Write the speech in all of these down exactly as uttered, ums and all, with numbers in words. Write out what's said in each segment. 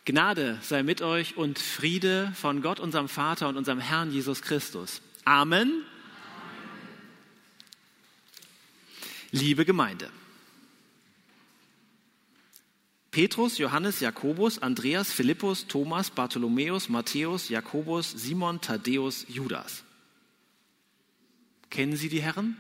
Gnade sei mit euch und Friede von Gott, unserem Vater und unserem Herrn Jesus Christus. Amen. Amen. Liebe Gemeinde. Petrus, Johannes, Jakobus, Andreas, Philippus, Thomas, Bartholomäus, Matthäus, Jakobus, Simon, Thaddäus, Judas. Kennen Sie die Herren?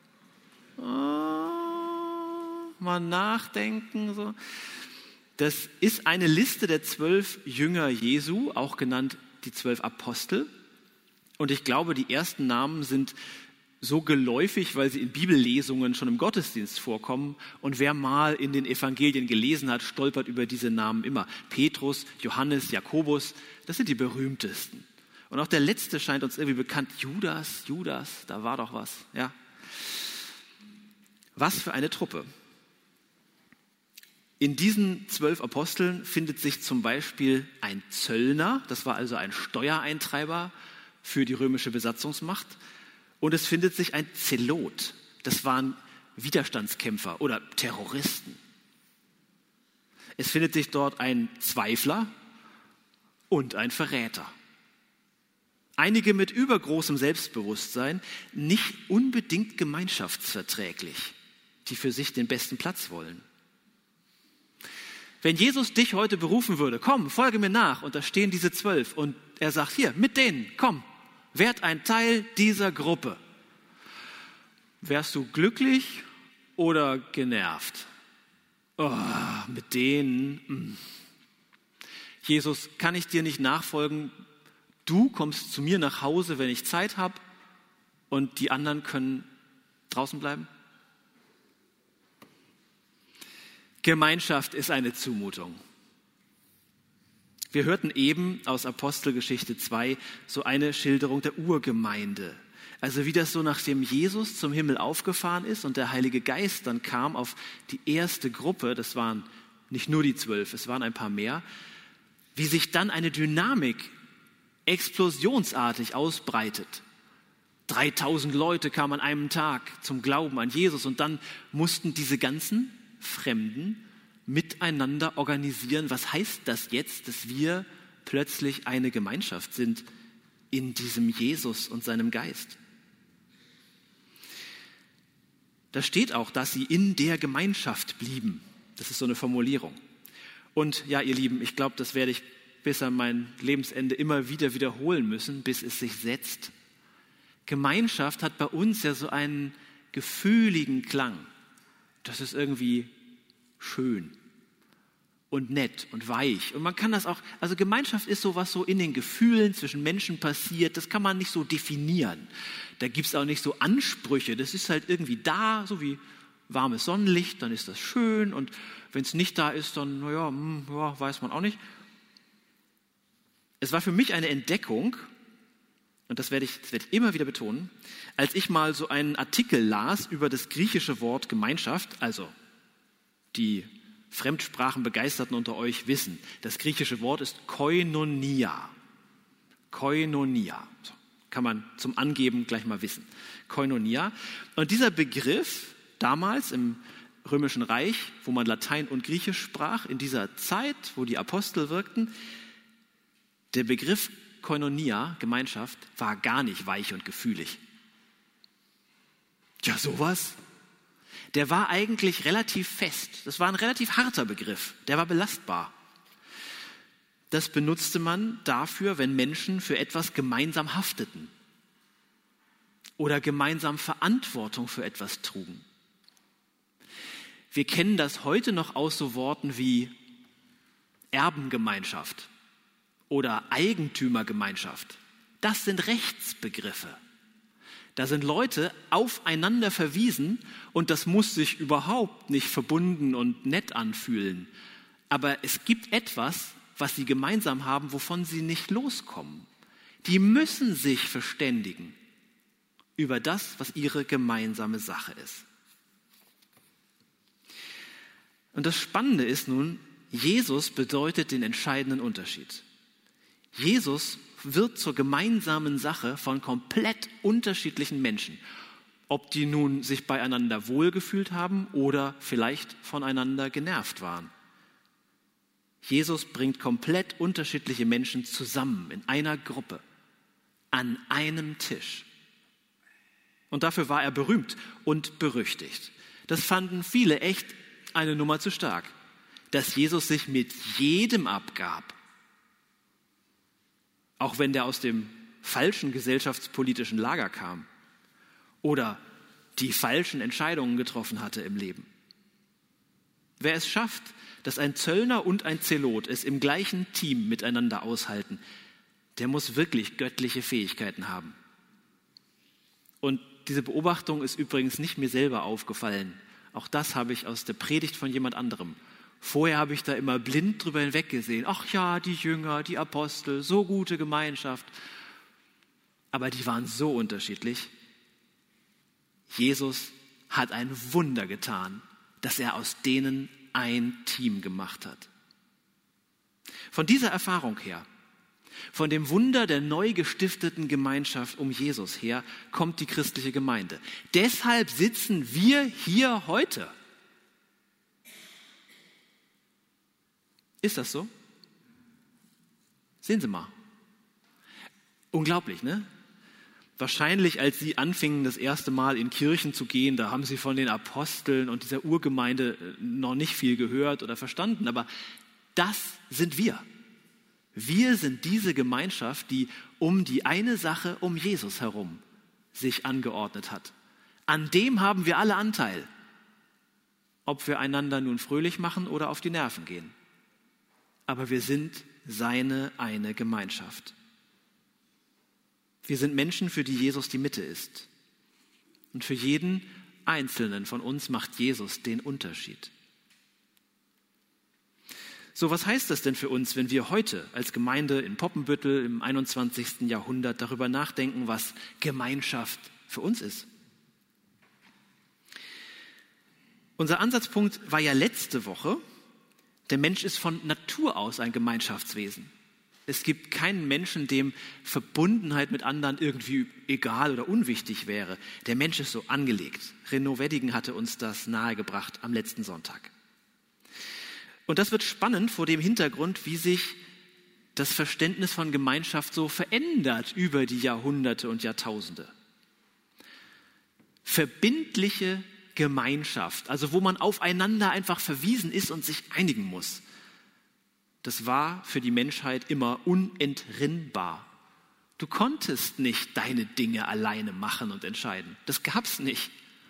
Oh, mal nachdenken. So. Das ist eine Liste der zwölf Jünger Jesu, auch genannt die zwölf Apostel. Und ich glaube, die ersten Namen sind so geläufig, weil sie in Bibellesungen schon im Gottesdienst vorkommen. Und wer mal in den Evangelien gelesen hat, stolpert über diese Namen immer. Petrus, Johannes, Jakobus, das sind die berühmtesten. Und auch der letzte scheint uns irgendwie bekannt. Judas, Judas, da war doch was. Ja. Was für eine Truppe. In diesen zwölf Aposteln findet sich zum Beispiel ein Zöllner, das war also ein Steuereintreiber für die römische Besatzungsmacht. Und es findet sich ein Zelot, das waren Widerstandskämpfer oder Terroristen. Es findet sich dort ein Zweifler und ein Verräter. Einige mit übergroßem Selbstbewusstsein, nicht unbedingt gemeinschaftsverträglich, die für sich den besten Platz wollen. Wenn Jesus dich heute berufen würde, komm, folge mir nach, und da stehen diese zwölf, und er sagt, hier, mit denen, komm, werd ein Teil dieser Gruppe. Wärst du glücklich oder genervt? Oh, mit denen. Mh. Jesus, kann ich dir nicht nachfolgen? Du kommst zu mir nach Hause, wenn ich Zeit habe, und die anderen können draußen bleiben? Gemeinschaft ist eine Zumutung. Wir hörten eben aus Apostelgeschichte zwei so eine Schilderung der Urgemeinde. Also wie das so, nachdem Jesus zum Himmel aufgefahren ist und der Heilige Geist dann kam auf die erste Gruppe, das waren nicht nur die zwölf, es waren ein paar mehr, wie sich dann eine Dynamik explosionsartig ausbreitet. dreitausend Leute kamen an einem Tag zum Glauben an Jesus, und dann mussten diese ganzen Fremden miteinander organisieren. Was heißt das jetzt, dass wir plötzlich eine Gemeinschaft sind in diesem Jesus und seinem Geist? Da steht auch, dass sie in der Gemeinschaft blieben. Das ist so eine Formulierung. Und ja, ihr Lieben, ich glaube, das werde ich bis an mein Lebensende immer wieder wiederholen müssen, bis es sich setzt. Gemeinschaft hat bei uns ja so einen gefühligen Klang. Das ist irgendwie schön und nett und weich. Und man kann das auch, also Gemeinschaft ist sowas so in den Gefühlen zwischen Menschen passiert, das kann man nicht so definieren. Da gibt es auch nicht so Ansprüche, das ist halt irgendwie da, so wie warmes Sonnenlicht, dann ist das schön, und wenn es nicht da ist, dann, naja, hm, ja, weiß man auch nicht. Es war für mich eine Entdeckung, und das werde ich, das werde ich immer wieder betonen, als ich mal so einen Artikel las über das griechische Wort Gemeinschaft. Also die Fremdsprachenbegeisterten unter euch wissen, das griechische Wort ist Koinonia. Koinonia. So, kann man zum Angeben gleich mal wissen. Koinonia. Und dieser Begriff damals im Römischen Reich, wo man Latein und Griechisch sprach, in dieser Zeit, wo die Apostel wirkten, der Begriff Koinonia, Gemeinschaft, war gar nicht weich und gefühlig. Ja, sowas? Der war eigentlich relativ fest. Das war ein relativ harter Begriff. Der war belastbar. Das benutzte man dafür, wenn Menschen für etwas gemeinsam hafteten oder gemeinsam Verantwortung für etwas trugen. Wir kennen das heute noch aus so Worten wie Erbengemeinschaft oder Eigentümergemeinschaft. Das sind Rechtsbegriffe. Da sind Leute aufeinander verwiesen, und das muss sich überhaupt nicht verbunden und nett anfühlen. Aber es gibt etwas, was sie gemeinsam haben, wovon sie nicht loskommen. Die müssen sich verständigen über das, was ihre gemeinsame Sache ist. Und das Spannende ist nun, Jesus bedeutet den entscheidenden Unterschied. Jesus wird zur gemeinsamen Sache von komplett unterschiedlichen Menschen, ob die nun sich beieinander wohlgefühlt haben oder vielleicht voneinander genervt waren. Jesus bringt komplett unterschiedliche Menschen zusammen in einer Gruppe, an einem Tisch. Und dafür war er berühmt und berüchtigt. Das fanden viele echt eine Nummer zu stark, dass Jesus sich mit jedem abgab. Auch wenn der aus dem falschen gesellschaftspolitischen Lager kam oder die falschen Entscheidungen getroffen hatte im Leben. Wer es schafft, dass ein Zöllner und ein Zelot es im gleichen Team miteinander aushalten, der muss wirklich göttliche Fähigkeiten haben. Und diese Beobachtung ist übrigens nicht mir selber aufgefallen. Auch das habe ich aus der Predigt von jemand anderem. Vorher habe ich da immer blind drüber hinweggesehen. Ach ja, die Jünger, die Apostel, so gute Gemeinschaft. Aber die waren so unterschiedlich. Jesus hat ein Wunder getan, dass er aus denen ein Team gemacht hat. Von dieser Erfahrung her, von dem Wunder der neu gestifteten Gemeinschaft um Jesus her, kommt die christliche Gemeinde. Deshalb sitzen wir hier heute. Ist das so? Sehen Sie mal. Unglaublich, ne? Wahrscheinlich, als Sie anfingen, das erste Mal in Kirchen zu gehen, da haben Sie von den Aposteln und dieser Urgemeinde noch nicht viel gehört oder verstanden. Aber das sind wir. Wir sind diese Gemeinschaft, die um die eine Sache um Jesus herum sich angeordnet hat. An dem haben wir alle Anteil. Ob wir einander nun fröhlich machen oder auf die Nerven gehen. Aber wir sind seine eine Gemeinschaft. Wir sind Menschen, für die Jesus die Mitte ist. Und für jeden Einzelnen von uns macht Jesus den Unterschied. So, was heißt das denn für uns, wenn wir heute als Gemeinde in Poppenbüttel im einundzwanzigsten Jahrhundert darüber nachdenken, was Gemeinschaft für uns ist? Unser Ansatzpunkt war ja letzte Woche, der Mensch ist von Natur aus ein Gemeinschaftswesen. Es gibt keinen Menschen, dem Verbundenheit mit anderen irgendwie egal oder unwichtig wäre. Der Mensch ist so angelegt. Renaud Weddigen hatte uns das nahegebracht am letzten Sonntag. Und das wird spannend vor dem Hintergrund, wie sich das Verständnis von Gemeinschaft so verändert über die Jahrhunderte und Jahrtausende. Verbindliche Gemeinschaft, also wo man aufeinander einfach verwiesen ist und sich einigen muss. Das war für die Menschheit immer unentrinnbar. Du konntest nicht deine Dinge alleine machen und entscheiden. Das gab's nicht.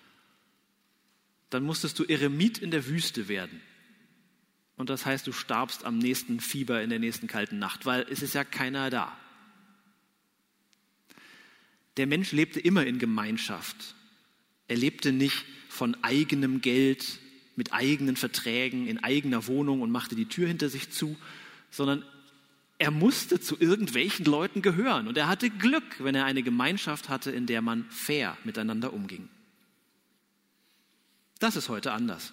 Dann musstest du Eremit in der Wüste werden. Und das heißt, du starbst am nächsten Fieber in der nächsten kalten Nacht, weil es ist ja keiner da. Der Mensch lebte immer in Gemeinschaft. Er lebte nicht von eigenem Geld, mit eigenen Verträgen, in eigener Wohnung und machte die Tür hinter sich zu, sondern er musste zu irgendwelchen Leuten gehören. Und er hatte Glück, wenn er eine Gemeinschaft hatte, in der man fair miteinander umging. Das ist heute anders.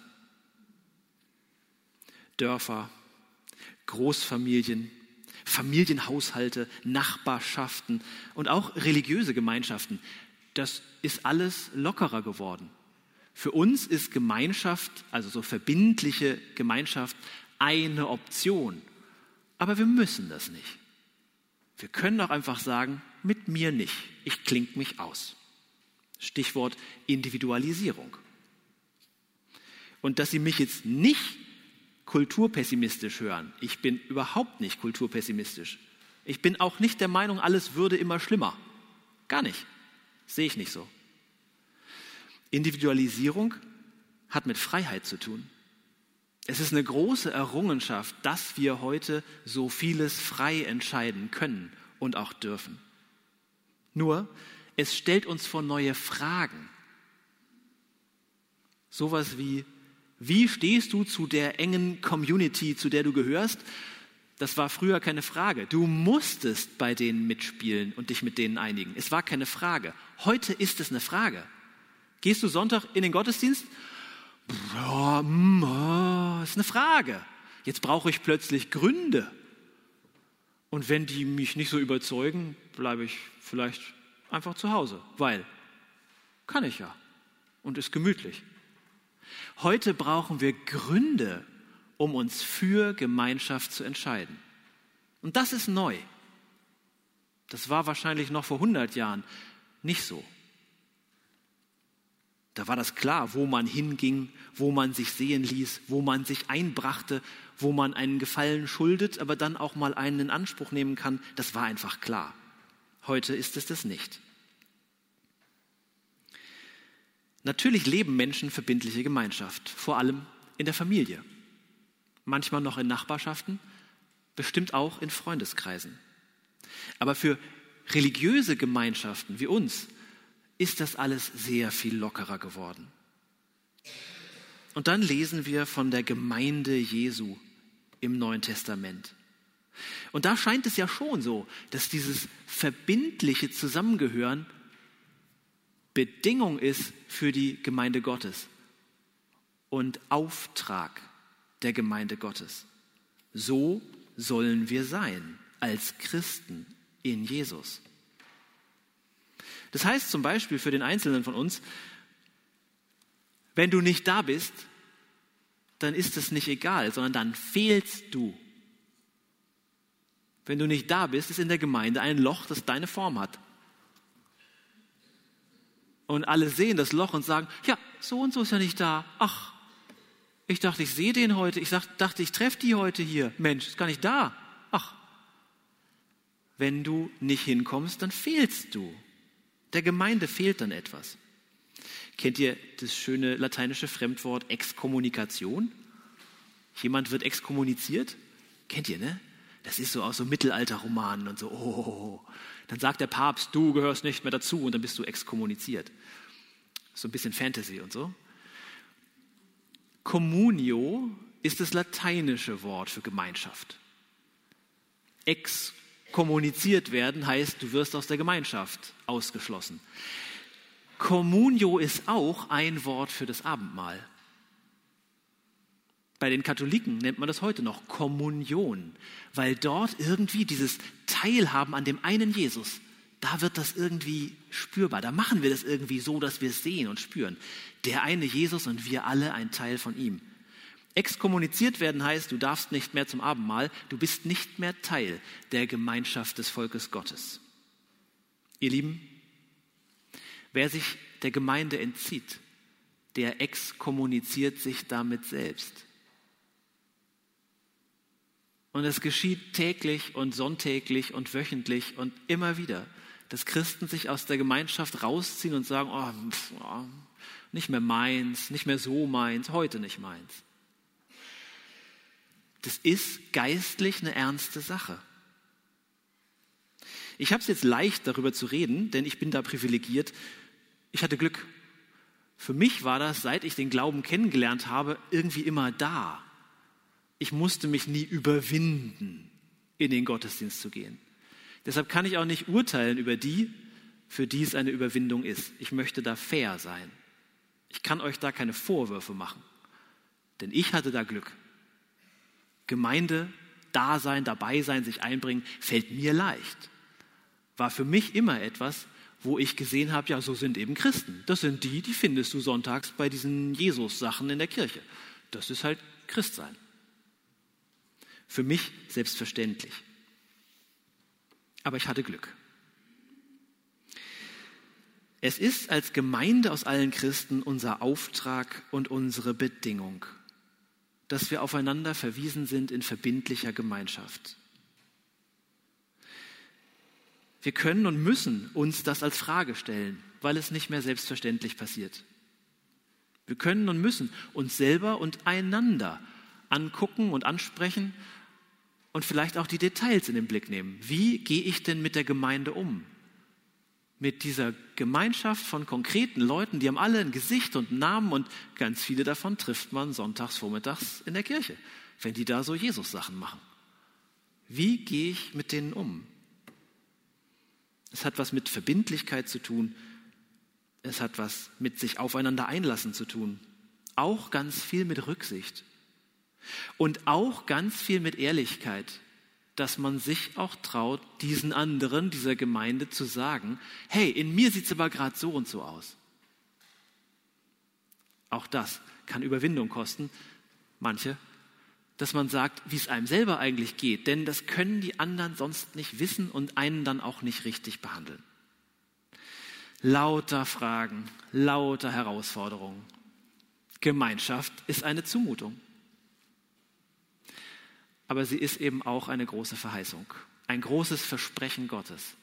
Dörfer, Großfamilien, Familienhaushalte, Nachbarschaften und auch religiöse Gemeinschaften, das ist alles lockerer geworden. Für uns ist Gemeinschaft, also so verbindliche Gemeinschaft, eine Option. Aber wir müssen das nicht. Wir können auch einfach sagen, mit mir nicht. Ich klinke mich aus. Stichwort Individualisierung. Und dass Sie mich jetzt nicht kulturpessimistisch hören. Ich bin überhaupt nicht kulturpessimistisch. Ich bin auch nicht der Meinung, alles würde immer schlimmer. Gar nicht. Sehe ich nicht so. Individualisierung hat mit Freiheit zu tun. Es ist eine große Errungenschaft, dass wir heute so vieles frei entscheiden können und auch dürfen. Nur, es stellt uns vor neue Fragen. Sowas wie, wie stehst du zu der engen Community, zu der du gehörst? Das war früher keine Frage. Du musstest bei denen mitspielen und dich mit denen einigen. Es war keine Frage. Heute ist es eine Frage. Gehst du Sonntag in den Gottesdienst? Ja, mm, oh, ist eine Frage. Jetzt brauche ich plötzlich Gründe. Und wenn die mich nicht so überzeugen, bleibe ich vielleicht einfach zu Hause, weil kann ich ja und ist gemütlich. Heute brauchen wir Gründe, um uns für Gemeinschaft zu entscheiden. Und das ist neu. Das war wahrscheinlich noch vor hundert Jahren nicht so. Da war das klar, wo man hinging, wo man sich sehen ließ, wo man sich einbrachte, wo man einen Gefallen schuldet, aber dann auch mal einen in Anspruch nehmen kann. Das war einfach klar. Heute ist es das nicht. Natürlich leben Menschen verbindliche Gemeinschaft, vor allem in der Familie. Manchmal noch in Nachbarschaften, bestimmt auch in Freundeskreisen. Aber für religiöse Gemeinschaften wie uns ist das alles sehr viel lockerer geworden. Und dann lesen wir von der Gemeinde Jesu im Neuen Testament. Und da scheint es ja schon so, dass dieses verbindliche Zusammengehören Bedingung ist für die Gemeinde Gottes und Auftrag der Gemeinde Gottes. So sollen wir sein als Christen in Jesus. Das heißt zum Beispiel für den Einzelnen von uns, wenn du nicht da bist, dann ist es nicht egal, sondern dann fehlst du. Wenn du nicht da bist, ist in der Gemeinde ein Loch, das deine Form hat. Und alle sehen das Loch und sagen, ja, so und so ist ja nicht da. Ach, ich dachte, ich sehe den heute. Ich dachte, ich treffe die heute hier. Mensch, ist gar nicht da. Ach, wenn du nicht hinkommst, dann fehlst du. Der Gemeinde fehlt dann etwas. Kennt ihr das schöne lateinische Fremdwort Exkommunikation? Jemand wird exkommuniziert? Kennt ihr, ne? Das ist so aus so Mittelalterromanen und so. Oh, dann sagt der Papst, du gehörst nicht mehr dazu und dann bist du exkommuniziert. So ein bisschen Fantasy und so. Communio ist das lateinische Wort für Gemeinschaft. Ex Kommuniziert werden heißt, du wirst aus der Gemeinschaft ausgeschlossen. Communio ist auch ein Wort für das Abendmahl. Bei den Katholiken nennt man das heute noch Kommunion, weil dort irgendwie dieses Teilhaben an dem einen Jesus, da wird das irgendwie spürbar. Da machen wir das irgendwie so, dass wir es sehen und spüren. Der eine Jesus und wir alle ein Teil von ihm. Exkommuniziert werden heißt, du darfst nicht mehr zum Abendmahl, du bist nicht mehr Teil der Gemeinschaft des Volkes Gottes. Ihr Lieben, wer sich der Gemeinde entzieht, der exkommuniziert sich damit selbst. Und es geschieht täglich und sonntäglich und wöchentlich und immer wieder, dass Christen sich aus der Gemeinschaft rausziehen und sagen, oh, pff, oh, nicht mehr meins, nicht mehr so meins, heute nicht meins. Das ist geistlich eine ernste Sache. Ich habe es jetzt leicht, darüber zu reden, denn ich bin da privilegiert. Ich hatte Glück. Für mich war das, seit ich den Glauben kennengelernt habe, irgendwie immer da. Ich musste mich nie überwinden, in den Gottesdienst zu gehen. Deshalb kann ich auch nicht urteilen über die, für die es eine Überwindung ist. Ich möchte da fair sein. Ich kann euch da keine Vorwürfe machen, denn ich hatte da Glück. Gemeinde, Dasein, dabei sein, sich einbringen, fällt mir leicht. War für mich immer etwas, wo ich gesehen habe, ja, so sind eben Christen. Das sind die, die findest du sonntags bei diesen Jesus-Sachen in der Kirche. Das ist halt Christsein. Für mich selbstverständlich. Aber ich hatte Glück. Es ist als Gemeinde aus allen Christen unser Auftrag und unsere Bedingung, dass wir aufeinander verwiesen sind in verbindlicher Gemeinschaft. Wir können und müssen uns das als Frage stellen, weil es nicht mehr selbstverständlich passiert. Wir können und müssen uns selber und einander angucken und ansprechen und vielleicht auch die Details in den Blick nehmen. Wie gehe ich denn mit der Gemeinde um? Mit dieser Gemeinschaft von konkreten Leuten, die haben alle ein Gesicht und einen Namen und ganz viele davon trifft man sonntags vormittags in der Kirche, wenn die da so Jesus-Sachen machen. Wie gehe ich mit denen um? Es hat was mit Verbindlichkeit zu tun. Es hat was mit sich aufeinander einlassen zu tun. Auch ganz viel mit Rücksicht. Und auch ganz viel mit Ehrlichkeit, dass man sich auch traut, diesen anderen, dieser Gemeinde zu sagen, hey, in mir sieht es aber gerade so und so aus. Auch das kann Überwindung kosten. Manche, dass man sagt, wie es einem selber eigentlich geht, denn das können die anderen sonst nicht wissen und einen dann auch nicht richtig behandeln. Lauter Fragen, lauter Herausforderungen. Gemeinschaft ist eine Zumutung. Aber sie ist eben auch eine große Verheißung, ein großes Versprechen Gottes.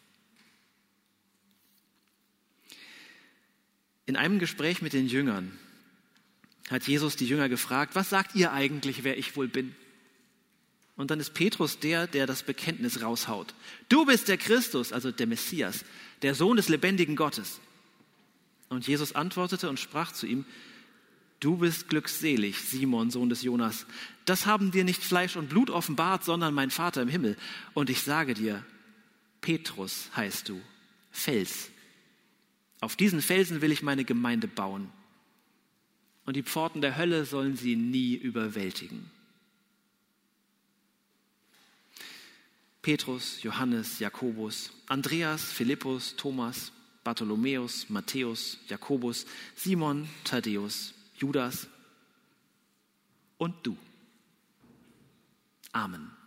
In einem Gespräch mit den Jüngern hat Jesus die Jünger gefragt, was sagt ihr eigentlich, wer ich wohl bin? Und dann ist Petrus der, der das Bekenntnis raushaut. Du bist der Christus, also der Messias, der Sohn des lebendigen Gottes. Und Jesus antwortete und sprach zu ihm, du bist glückselig, Simon, Sohn des Jonas. Das haben dir nicht Fleisch und Blut offenbart, sondern mein Vater im Himmel. Und ich sage dir, Petrus heißt du, Fels. Auf diesen Felsen will ich meine Gemeinde bauen. Und die Pforten der Hölle sollen sie nie überwältigen. Petrus, Johannes, Jakobus, Andreas, Philippus, Thomas, Bartholomäus, Matthäus, Jakobus, Simon, Thaddäus, Judas und du. Amen.